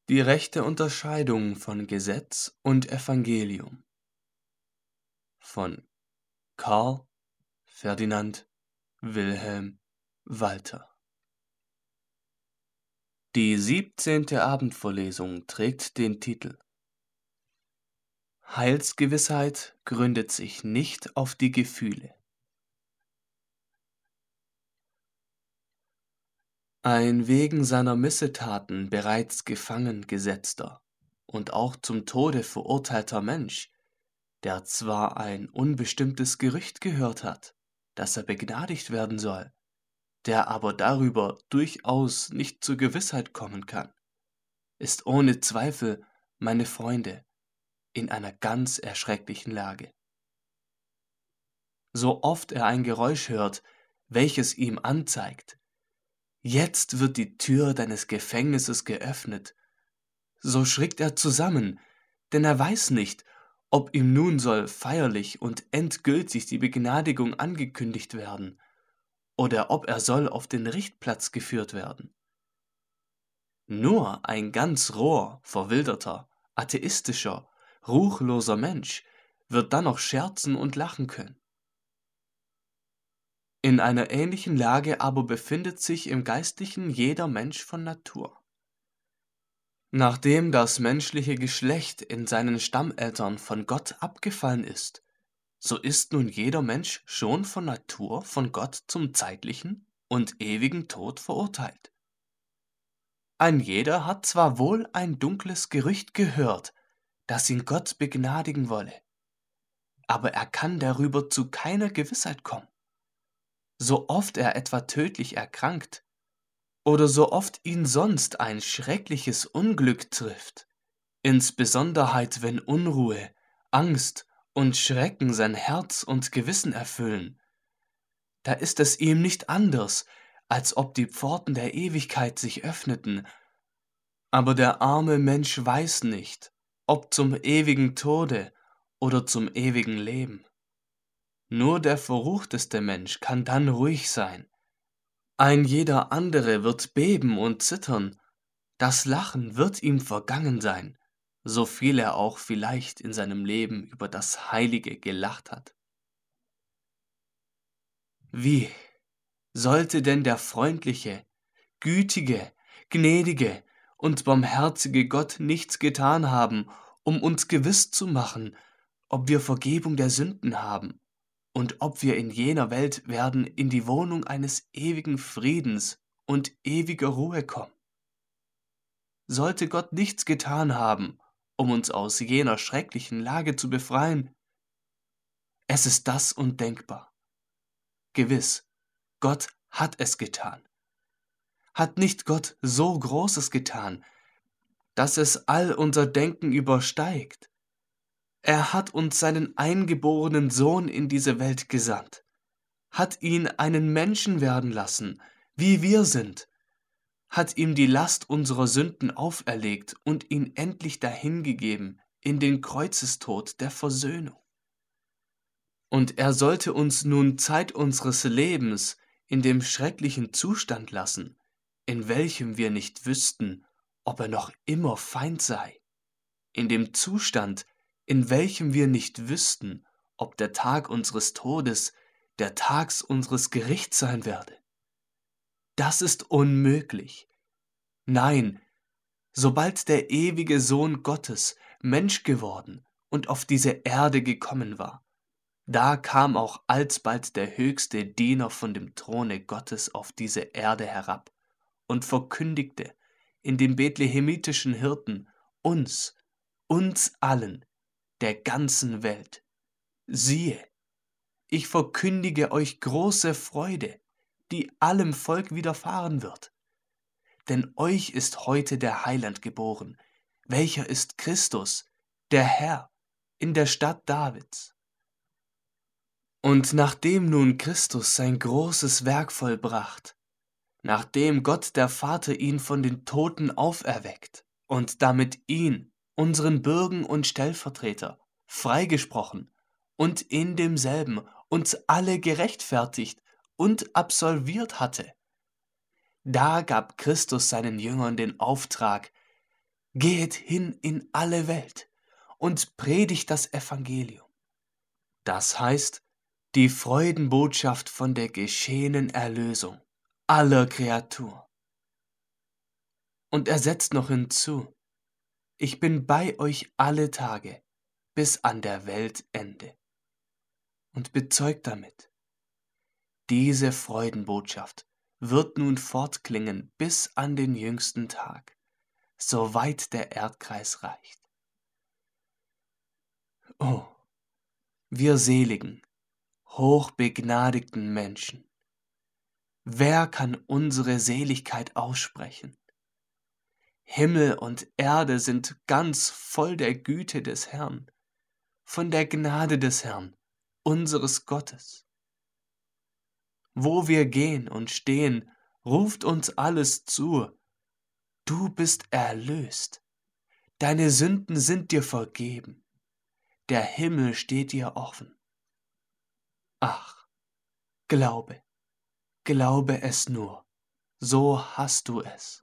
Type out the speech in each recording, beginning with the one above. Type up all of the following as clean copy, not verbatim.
Die rechte Unterscheidung von Gesetz und Evangelium von Karl Ferdinand Wilhelm Walter. Die 17. Abendvorlesung trägt den Titel Heilsgewissheit gründet sich nicht auf die Gefühle. Ein wegen seiner Missetaten bereits gefangen gesetzter und auch zum Tode verurteilter Mensch, der zwar ein unbestimmtes Gerücht gehört hat, dass er begnadigt werden soll, der aber darüber durchaus nicht zur Gewissheit kommen kann, ist ohne Zweifel, meine Freunde, in einer ganz erschrecklichen Lage. So oft er ein Geräusch hört, welches ihm anzeigt, jetzt wird die Tür deines Gefängnisses geöffnet, so schrickt er zusammen, denn er weiß nicht, ob ihm nun soll feierlich und endgültig die Begnadigung angekündigt werden, oder ob er soll auf den Richtplatz geführt werden. Nur ein ganz roher, verwilderter, atheistischer, ruchloser Mensch wird dann noch scherzen und lachen können. In einer ähnlichen Lage aber befindet sich im Geistlichen jeder Mensch von Natur. Nachdem das menschliche Geschlecht in seinen Stammeltern von Gott abgefallen ist, so ist nun jeder Mensch schon von Natur von Gott zum zeitlichen und ewigen Tod verurteilt. Ein jeder hat zwar wohl ein dunkles Gerücht gehört, dass ihn Gott begnadigen wolle, aber er kann darüber zu keiner Gewissheit kommen. So oft er etwa tödlich erkrankt oder so oft ihn sonst ein schreckliches Unglück trifft, insbesonderheit wenn Unruhe, Angst und Schrecken sein Herz und Gewissen erfüllen, da ist es ihm nicht anders, als ob die Pforten der Ewigkeit sich öffneten, aber der arme Mensch weiß nicht, ob zum ewigen Tode oder zum ewigen Leben. Nur der verruchteste Mensch kann dann ruhig sein. Ein jeder andere wird beben und zittern. Das Lachen wird ihm vergangen sein, so viel er auch vielleicht in seinem Leben über das Heilige gelacht hat. Wie sollte denn der freundliche, gütige, gnädige und barmherzige Gott nichts getan haben, um uns gewiss zu machen, ob wir Vergebung der Sünden haben und ob wir in jener Welt werden in die Wohnung eines ewigen Friedens und ewiger Ruhe kommen? Sollte Gott nichts getan haben, um uns aus jener schrecklichen Lage zu befreien? Es ist das undenkbar. Gewiss, Gott hat es getan. Hat nicht Gott so Großes getan, dass es all unser Denken übersteigt? Er hat uns seinen eingeborenen Sohn in diese Welt gesandt, hat ihn einen Menschen werden lassen, wie wir sind, hat ihm die Last unserer Sünden auferlegt und ihn endlich dahingegeben in den Kreuzestod der Versöhnung. Und er sollte uns nun Zeit unseres Lebens in dem schrecklichen Zustand lassen, in welchem wir nicht wüssten, ob er noch immer Feind sei, in dem Zustand, in welchem wir nicht wüssten, ob der Tag unseres Todes der Tag unseres Gerichts sein werde. Das ist unmöglich. Nein, sobald der ewige Sohn Gottes Mensch geworden und auf diese Erde gekommen war, da kam auch alsbald der höchste Diener von dem Throne Gottes auf diese Erde herab und verkündigte in dem bethlehemitischen Hirten uns allen, der ganzen Welt: Siehe, ich verkündige euch große Freude, die allem Volk widerfahren wird. Denn euch ist heute der Heiland geboren, welcher ist Christus, der Herr, in der Stadt Davids. Und nachdem nun Christus sein großes Werk vollbracht, nachdem Gott der Vater ihn von den Toten auferweckt und damit ihn, unseren Bürgen und Stellvertreter, freigesprochen und in demselben uns alle gerechtfertigt und absolviert hatte, da gab Christus seinen Jüngern den Auftrag, Geht hin in alle Welt und predigt das Evangelium. Das heißt, die Freudenbotschaft von der geschehenen Erlösung aller Kreatur. Und er setzt noch hinzu: Ich bin bei euch alle Tage bis an der Weltende. Und bezeugt damit: Diese Freudenbotschaft wird nun fortklingen bis an den jüngsten Tag, soweit der Erdkreis reicht. Oh, wir seligen, hochbegnadigten Menschen, wer kann unsere Seligkeit aussprechen? Himmel und Erde sind ganz voll der Güte des Herrn, von der Gnade des Herrn, unseres Gottes. Wo wir gehen und stehen, ruft uns alles zu: Du bist erlöst, deine Sünden sind dir vergeben, der Himmel steht dir offen. Ach, glaube, glaube es nur, so hast du es.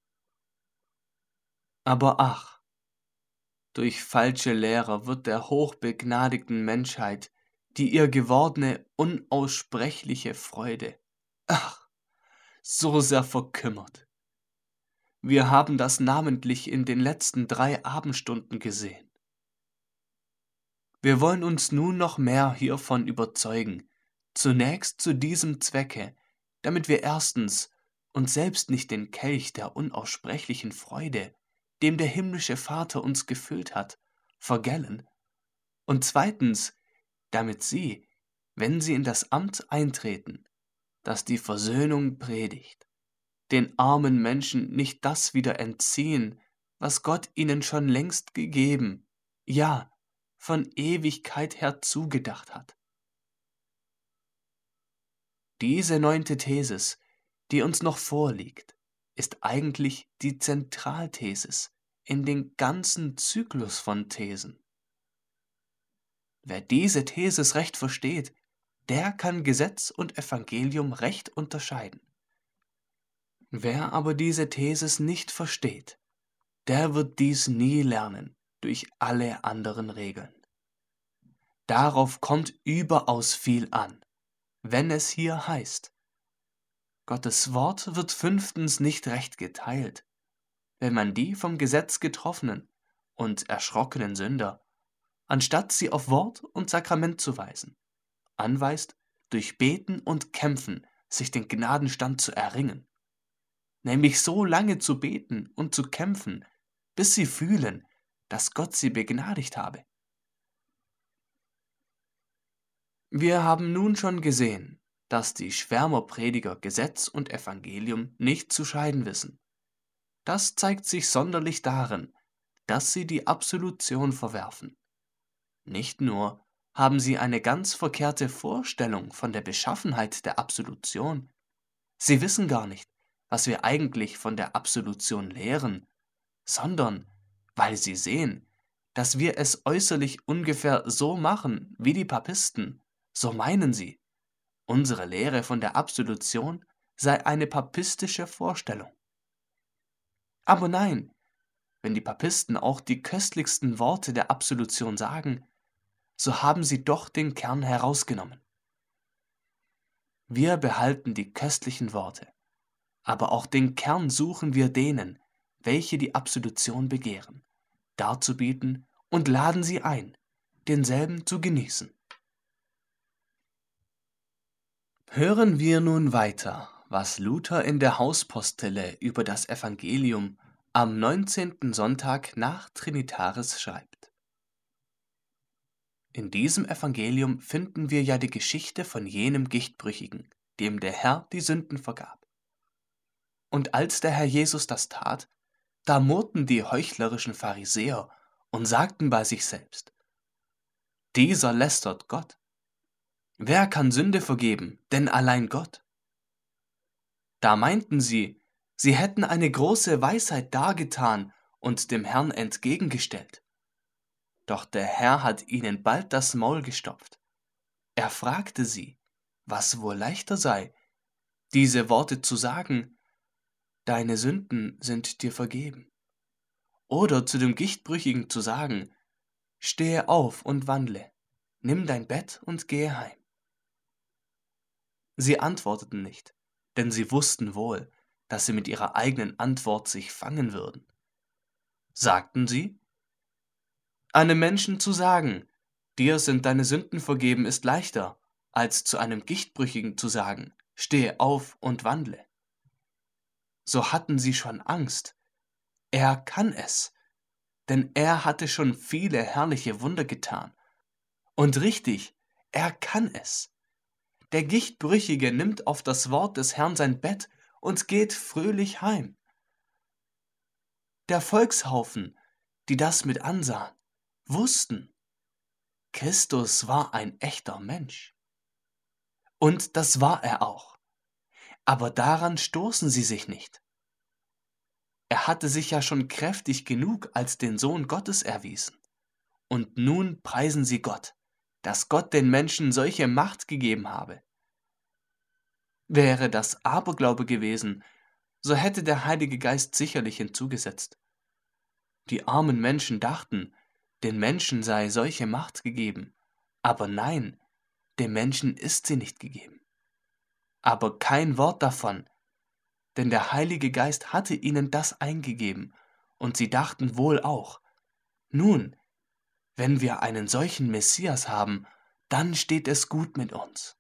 Aber ach, durch falsche Lehrer wird der hochbegnadigten Menschheit die ihr gewordene unaussprechliche Freude, ach, so sehr verkümmert. Wir haben das namentlich in den letzten 3 Abendstunden gesehen. Wir wollen uns nun noch mehr hiervon überzeugen, zunächst zu diesem Zwecke, damit wir erstens uns selbst nicht den Kelch der unaussprechlichen Freude, dem der himmlische Vater uns gefüllt hat, vergällen, und zweitens, damit Sie, wenn Sie in das Amt eintreten, das die Versöhnung predigt, den armen Menschen nicht das wieder entziehen, was Gott ihnen schon längst gegeben, ja, von Ewigkeit her zugedacht hat. Diese 9. Thesis, die uns noch vorliegt, ist eigentlich die Zentralthesis in den ganzen Zyklus von Thesen. Wer diese Thesis recht versteht, der kann Gesetz und Evangelium recht unterscheiden. Wer aber diese Thesis nicht versteht, der wird dies nie lernen durch alle anderen Regeln. Darauf kommt überaus viel an, wenn es hier heißt: Gottes Wort wird 5. nicht recht geteilt, wenn man die vom Gesetz getroffenen und erschrockenen Sünder, anstatt sie auf Wort und Sakrament zu weisen, anweist, durch Beten und Kämpfen sich den Gnadenstand zu erringen, nämlich so lange zu beten und zu kämpfen, bis sie fühlen, dass Gott sie begnadigt habe. Wir haben nun schon gesehen, dass die Schwärmerprediger Gesetz und Evangelium nicht zu scheiden wissen. Das zeigt sich sonderlich darin, dass sie die Absolution verwerfen. Nicht nur haben sie eine ganz verkehrte Vorstellung von der Beschaffenheit der Absolution, sie wissen gar nicht, was wir eigentlich von der Absolution lehren, sondern weil sie sehen, dass wir es äußerlich ungefähr so machen wie die Papisten, so meinen sie, unsere Lehre von der Absolution sei eine papistische Vorstellung. Aber nein, wenn die Papisten auch die köstlichsten Worte der Absolution sagen, so haben sie doch den Kern herausgenommen. Wir behalten die köstlichen Worte, aber auch den Kern suchen wir denen, welche die Absolution begehren, darzubieten und laden sie ein, denselben zu genießen. Hören wir nun weiter, was Luther in der Hauspostille über das Evangelium am 19. Sonntag nach Trinitaris schreibt. In diesem Evangelium finden wir ja die Geschichte von jenem Gichtbrüchigen, dem der Herr die Sünden vergab. Und als der Herr Jesus das tat, da murrten die heuchlerischen Pharisäer und sagten bei sich selbst: Dieser lästert Gott. Wer kann Sünde vergeben, denn allein Gott? Da meinten sie, sie hätten eine große Weisheit dargetan und dem Herrn entgegengestellt. Doch der Herr hat ihnen bald das Maul gestopft. Er fragte sie, was wohl leichter sei, diese Worte zu sagen: Deine Sünden sind dir vergeben, oder zu dem Gichtbrüchigen zu sagen, stehe auf und wandle, nimm dein Bett und gehe heim. Sie antworteten nicht, denn sie wussten wohl, dass sie mit ihrer eigenen Antwort sich fangen würden. Sagten sie, einem Menschen zu sagen, dir sind deine Sünden vergeben, ist leichter, als zu einem Gichtbrüchigen zu sagen, stehe auf und wandle. So hatten sie schon Angst. Er kann es, denn er hatte schon viele herrliche Wunder getan. Und richtig, er kann es. Der Gichtbrüchige nimmt auf das Wort des Herrn sein Bett und geht fröhlich heim. Der Volkshaufen, die das mit ansahen, wussten, Christus war ein echter Mensch. Und das war er auch. Aber daran stoßen sie sich nicht. Er hatte sich ja schon kräftig genug als den Sohn Gottes erwiesen. Und nun preisen sie Gott, dass Gott den Menschen solche Macht gegeben habe. Wäre das Aberglaube gewesen, so hätte der Heilige Geist sicherlich hinzugesetzt. Die armen Menschen dachten, den Menschen sei solche Macht gegeben, aber nein, dem Menschen ist sie nicht gegeben. Aber kein Wort davon, denn der Heilige Geist hatte ihnen das eingegeben, und sie dachten wohl auch, nun, wenn wir einen solchen Messias haben, dann steht es gut mit uns.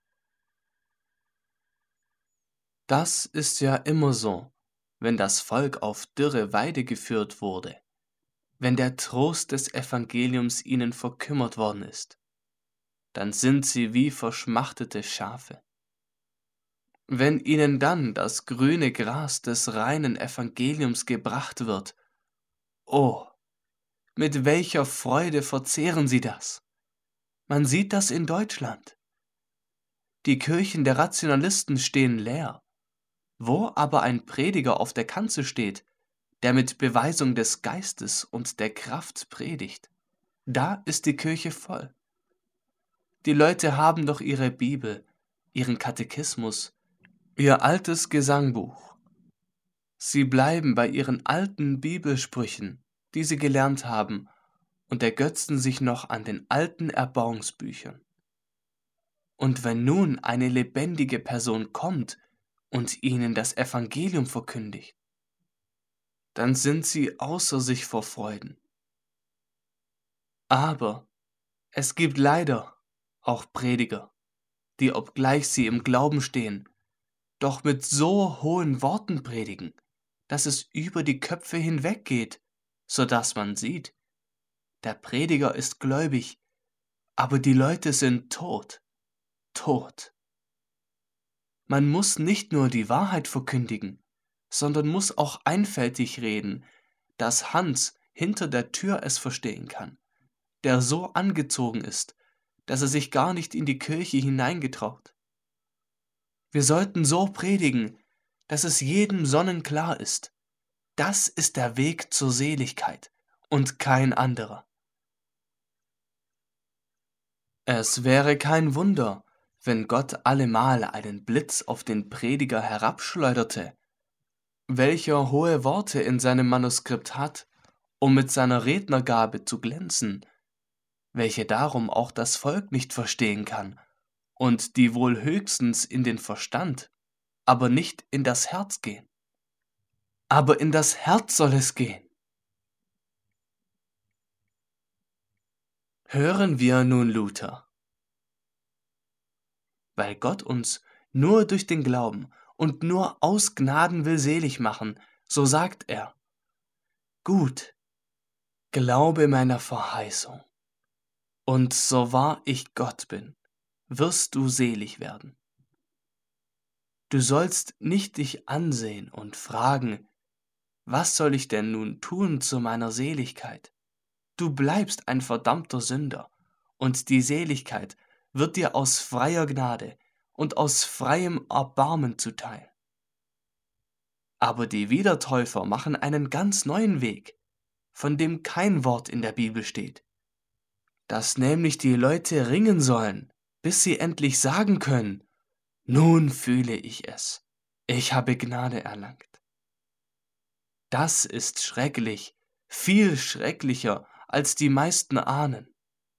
Das ist ja immer so, wenn das Volk auf dürre Weide geführt wurde, wenn der Trost des Evangeliums ihnen verkümmert worden ist, dann sind sie wie verschmachtete Schafe. Wenn ihnen dann das grüne Gras des reinen Evangeliums gebracht wird, oh, mit welcher Freude verzehren sie das? Man sieht das in Deutschland. Die Kirchen der Rationalisten stehen leer. Wo aber ein Prediger auf der Kanzel steht, der mit Beweisung des Geistes und der Kraft predigt, da ist die Kirche voll. Die Leute haben doch ihre Bibel, ihren Katechismus, ihr altes Gesangbuch. Sie bleiben bei ihren alten Bibelsprüchen, die sie gelernt haben, und ergötzen sich noch an den alten Erbauungsbüchern. Und wenn nun eine lebendige Person kommt und ihnen das Evangelium verkündigt, dann sind sie außer sich vor Freuden. Aber es gibt leider auch Prediger, die, obgleich sie im Glauben stehen, doch mit so hohen Worten predigen, dass es über die Köpfe hinweggeht, so dass man sieht, der Prediger ist gläubig, aber die Leute sind tot. Man muss nicht nur die Wahrheit verkündigen, sondern muss auch einfältig reden, dass Hans hinter der Tür es verstehen kann, der so angezogen ist, dass er sich gar nicht in die Kirche hineingetraut. Wir sollten so predigen, dass es jedem sonnenklar ist. Das ist der Weg zur Seligkeit und kein anderer. Es wäre kein Wunder, wenn Gott allemal einen Blitz auf den Prediger herabschleuderte, welcher hohe Worte in seinem Manuskript hat, um mit seiner Rednergabe zu glänzen, welche darum auch das Volk nicht verstehen kann und die wohl höchstens in den Verstand, aber nicht in das Herz gehen. Aber in das Herz soll es gehen. Hören wir nun Luther. Weil Gott uns nur durch den Glauben und nur aus Gnaden will selig machen, so sagt er, gut, glaube meiner Verheißung, und so wahr ich Gott bin, wirst du selig werden. Du sollst nicht dich ansehen und fragen, was soll ich denn nun tun zu meiner Seligkeit? Du bleibst ein verdammter Sünder, und die Seligkeit wird dir aus freier Gnade und aus freiem Erbarmen zuteil. Aber die Wiedertäufer machen einen ganz neuen Weg, von dem kein Wort in der Bibel steht, dass nämlich die Leute ringen sollen, bis sie endlich sagen können, nun fühle ich es, ich habe Gnade erlangt. Das ist schrecklich viel schrecklicher, als die meisten ahnen.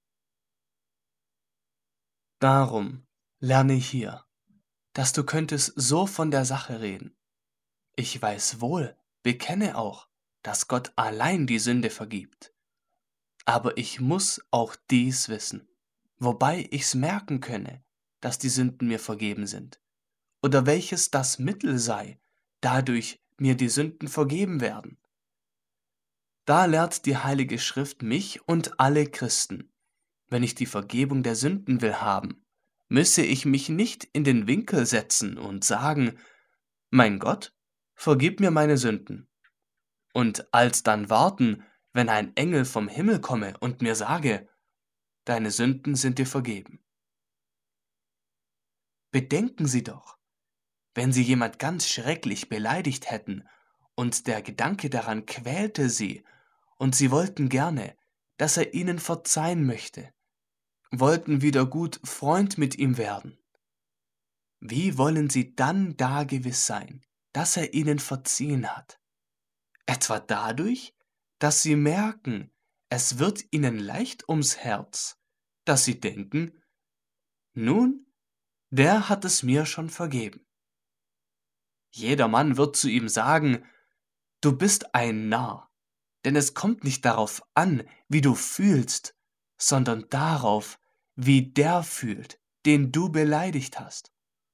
Darum lerne hier, dass du könntest so von der Sache reden. Ich weiß wohl, bekenne auch, dass Gott allein die Sünde vergibt. Aber ich muss auch dies wissen, wobei ich's merken könne, dass die Sünden mir vergeben sind, oder welches das Mittel sei, dadurch mir die Sünden vergeben werden. Da lehrt die Heilige Schrift mich und alle Christen, wenn ich die Vergebung der Sünden will haben, müsse ich mich nicht in den Winkel setzen und sagen, mein Gott, vergib mir meine Sünden, und alsdann warten, wenn ein Engel vom Himmel komme und mir sage, deine Sünden sind dir vergeben. Bedenken Sie doch, wenn Sie jemand ganz schrecklich beleidigt hätten und der Gedanke daran quälte Sie und Sie wollten gerne, dass er Ihnen verzeihen möchte, wollten wieder gut Freund mit ihm werden. Wie wollen Sie dann da gewiss sein, dass er Ihnen verziehen hat? Etwa dadurch, dass Sie merken, es wird Ihnen leicht ums Herz, dass Sie denken, nun, der hat es mir schon vergeben. Jedermann wird zu ihm sagen, du bist ein Narr, denn es kommt nicht darauf an, wie du fühlst, sondern darauf, wie der fühlt, den du beleidigt hast.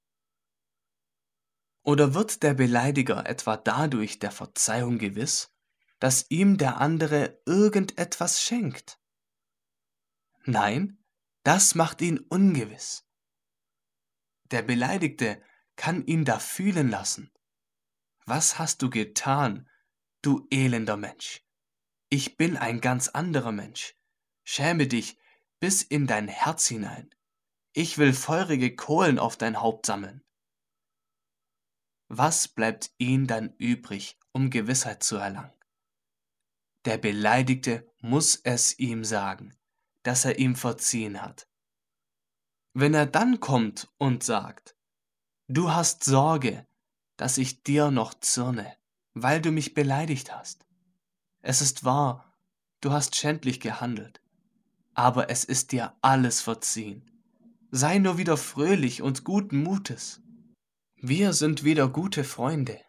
Oder wird der Beleidiger etwa dadurch der Verzeihung gewiss, dass ihm der andere irgendetwas schenkt? Nein, das macht ihn ungewiss. Der Beleidigte kann ihn da fühlen lassen. Was hast du getan, du elender Mensch? Ich bin ein ganz anderer Mensch. Schäme dich bis in dein Herz hinein. Ich will feurige Kohlen auf dein Haupt sammeln. Was bleibt ihm dann übrig, um Gewissheit zu erlangen? Der Beleidigte muss es ihm sagen, dass er ihm verziehen hat. Wenn er dann kommt und sagt, du hast Sorge, dass ich dir noch zürne, weil du mich beleidigt hast. Es ist wahr, du hast schändlich gehandelt, aber es ist dir alles verziehen. Sei nur wieder fröhlich und guten Mutes. Wir sind wieder gute Freunde.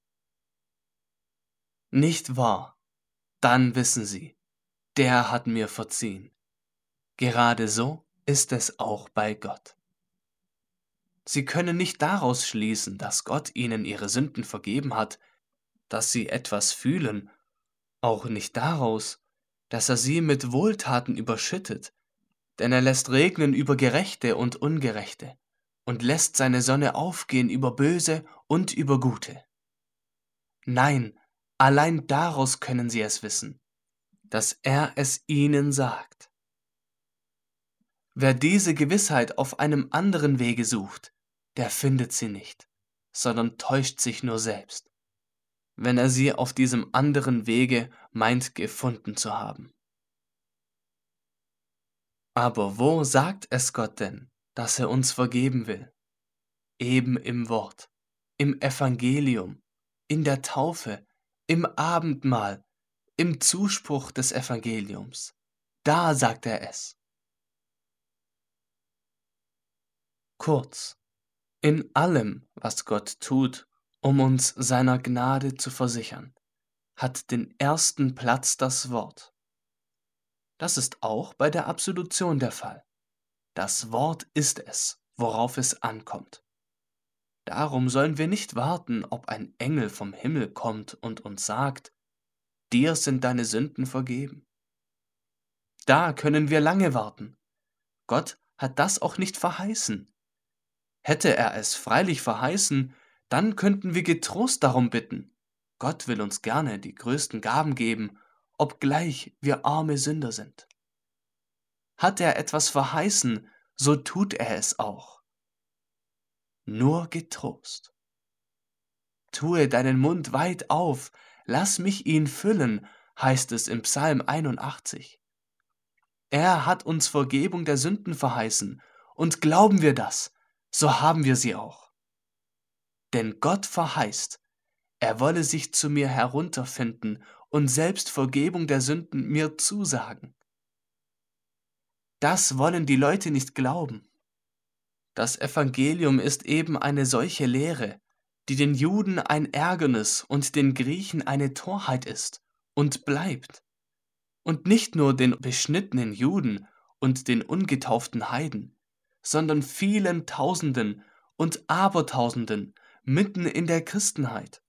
Nicht wahr? Dann wissen Sie, der hat mir verziehen. Gerade so ist es auch bei Gott. Sie können nicht daraus schließen, dass Gott ihnen ihre Sünden vergeben hat, dass sie etwas fühlen, auch nicht daraus, dass er sie mit Wohltaten überschüttet, denn er lässt regnen über Gerechte und Ungerechte und lässt seine Sonne aufgehen über Böse und über Gute. Nein, allein daraus können sie es wissen, dass er es ihnen sagt. Wer diese Gewissheit auf einem anderen Wege sucht, der findet sie nicht, sondern täuscht sich nur selbst, wenn er sie auf diesem anderen Wege meint gefunden zu haben. Aber wo sagt es Gott denn, dass er uns vergeben will? Eben im Wort, im Evangelium, in der Taufe, im Abendmahl, im Zuspruch des Evangeliums. Da sagt er es. Kurz, in allem, was Gott tut, um uns seiner Gnade zu versichern, hat den ersten Platz das Wort. Das ist auch bei der Absolution der Fall. Das Wort ist es, worauf es ankommt. Darum sollen wir nicht warten, ob ein Engel vom Himmel kommt und uns sagt, dir sind deine Sünden vergeben. Da können wir lange warten. Gott hat das auch nicht verheißen. Hätte er es freilich verheißen, dann könnten wir getrost darum bitten. Gott will uns gerne die größten Gaben geben, obgleich wir arme Sünder sind. Hat er etwas verheißen, so tut er es auch. Nur getrost. Tue deinen Mund weit auf, lass mich ihn füllen, heißt es im Psalm 81. Er hat uns Vergebung der Sünden verheißen, und glauben wir das, so haben wir sie auch. Denn Gott verheißt, er wolle sich zu mir herunterfinden und selbst Vergebung der Sünden mir zusagen. Das wollen die Leute nicht glauben. Das Evangelium ist eben eine solche Lehre, die den Juden ein Ärgernis und den Griechen eine Torheit ist und bleibt. Und nicht nur den beschnittenen Juden und den ungetauften Heiden, sondern vielen Tausenden und Abertausenden mitten in der Christenheit.